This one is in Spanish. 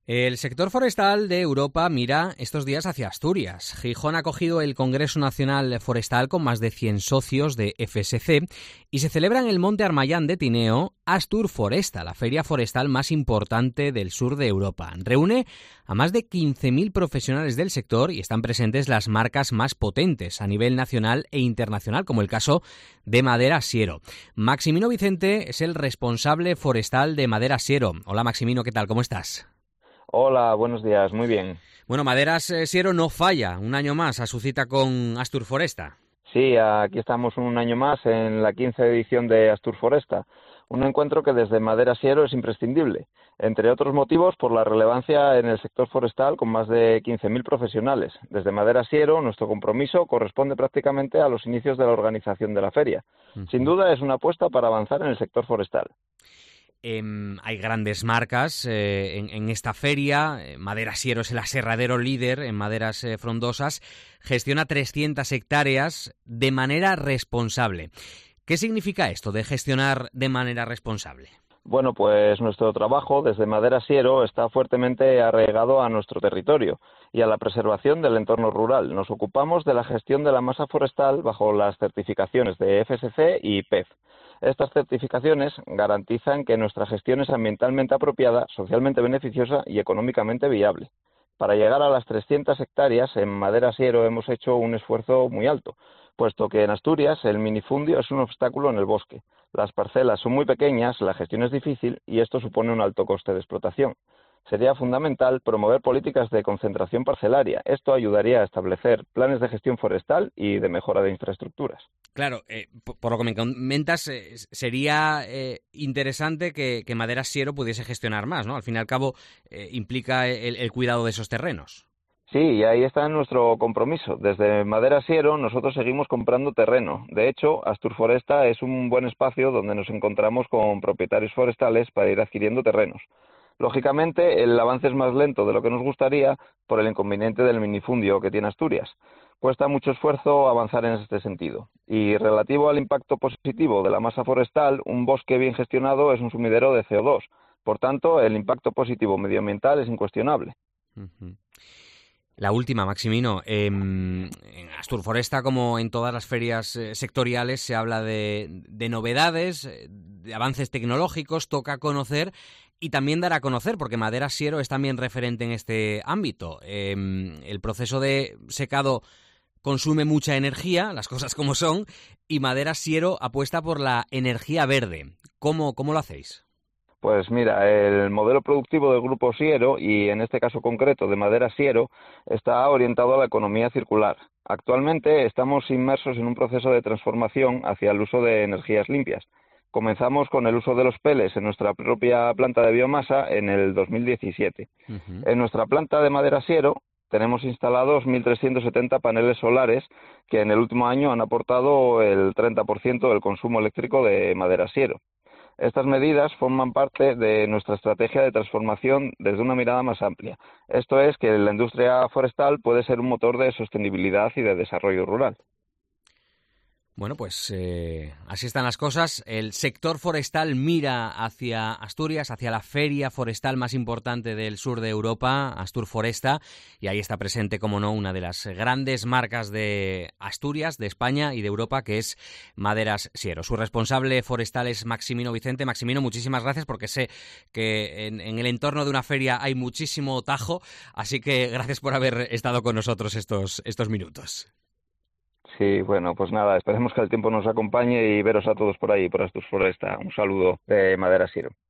El sector forestal de Europa mira estos días hacia Asturias. Gijón ha acogido el Congreso Nacional Forestal con más de 100 socios de FSC y se celebra en el Monte Armayán de Tineo Asturforesta, la feria forestal más importante del sur de Europa. Reúne a más de 15.000 profesionales del sector y están presentes las marcas más potentes a nivel nacional e internacional, como el caso de Madera Siero. Maximino Vicente es el responsable forestal de Madera Siero. Hola Maximino, ¿qué tal? ¿Cómo estás? Hola, buenos días, muy bien. Bueno, Maderas Siero no falla un año más a su cita con Asturforesta. Sí, aquí estamos un año más en la 15ª edición de Asturforesta, un encuentro que desde Madera Siero es imprescindible, entre otros motivos por la relevancia en el sector forestal con más de 15.000 profesionales. Desde Madera Siero, nuestro compromiso corresponde prácticamente a los inicios de la organización de la feria. Sin duda es una apuesta para avanzar en el sector forestal. Hay grandes marcas en esta feria. Madera Siero es el aserradero líder en maderas frondosas. Gestiona 300 hectáreas de manera responsable. ¿Qué significa esto de gestionar de manera responsable? Bueno, pues nuestro trabajo desde Madera Siero está fuertemente arraigado a nuestro territorio y a la preservación del entorno rural. Nos ocupamos de la gestión de la masa forestal bajo las certificaciones de FSC y PEF. Estas certificaciones garantizan que nuestra gestión es ambientalmente apropiada, socialmente beneficiosa y económicamente viable. Para llegar a las 300 hectáreas, en Madera Siero hemos hecho un esfuerzo muy alto, puesto que en Asturias el minifundio es un obstáculo en el bosque. Las parcelas son muy pequeñas, la gestión es difícil y esto supone un alto coste de explotación. Sería fundamental promover políticas de concentración parcelaria. Esto ayudaría a establecer planes de gestión forestal y de mejora de infraestructuras. Claro, por lo que me comentas, sería interesante que Madera Siero pudiese gestionar más, ¿no? Al fin y al cabo, implica el cuidado de esos terrenos. Sí, y ahí está nuestro compromiso. Desde Madera Siero nosotros seguimos comprando terreno. De hecho, Asturforesta es un buen espacio donde nos encontramos con propietarios forestales para ir adquiriendo terrenos. Lógicamente, el avance es más lento de lo que nos gustaría por el inconveniente del minifundio que tiene Asturias. Cuesta mucho esfuerzo avanzar en este sentido. Y relativo al impacto positivo de la masa forestal, un bosque bien gestionado es un sumidero de CO2. Por tanto, el impacto positivo medioambiental es incuestionable. Uh-huh. La última, Maximino. En Asturforesta, como en todas las ferias sectoriales, se habla de novedades, de avances tecnológicos, toca conocer y también dar a conocer, porque Madera Siero es también referente en este ámbito. El proceso de secado consume mucha energía, las cosas como son, y Madera Siero apuesta por la energía verde. ¿Cómo lo hacéis? Pues mira, el modelo productivo del Grupo Siero, y en este caso concreto de Madera Siero, está orientado a la economía circular. Actualmente estamos inmersos en un proceso de transformación hacia el uso de energías limpias. Comenzamos con el uso de los peles en nuestra propia planta de biomasa en el 2017. Uh-huh. En nuestra planta de Madera Siero tenemos instalados 1.370 paneles solares que en el último año han aportado el 30% del consumo eléctrico de Madera Siero. Estas medidas forman parte de nuestra estrategia de transformación desde una mirada más amplia. Esto es que la industria forestal puede ser un motor de sostenibilidad y de desarrollo rural. Bueno, pues así están las cosas. El sector forestal mira hacia Asturias, hacia la feria forestal más importante del sur de Europa, Asturforesta, y ahí está presente, como no, una de las grandes marcas de Asturias, de España y de Europa, que es Maderas Siero. Su responsable forestal es Maximino Vicente. Maximino, muchísimas gracias, porque sé que en el entorno de una feria hay muchísimo tajo, así que gracias por haber estado con nosotros estos minutos. Sí, bueno, pues nada, esperemos que el tiempo nos acompañe y veros a todos por ahí, por Asturforesta. Un saludo de Madera Siero.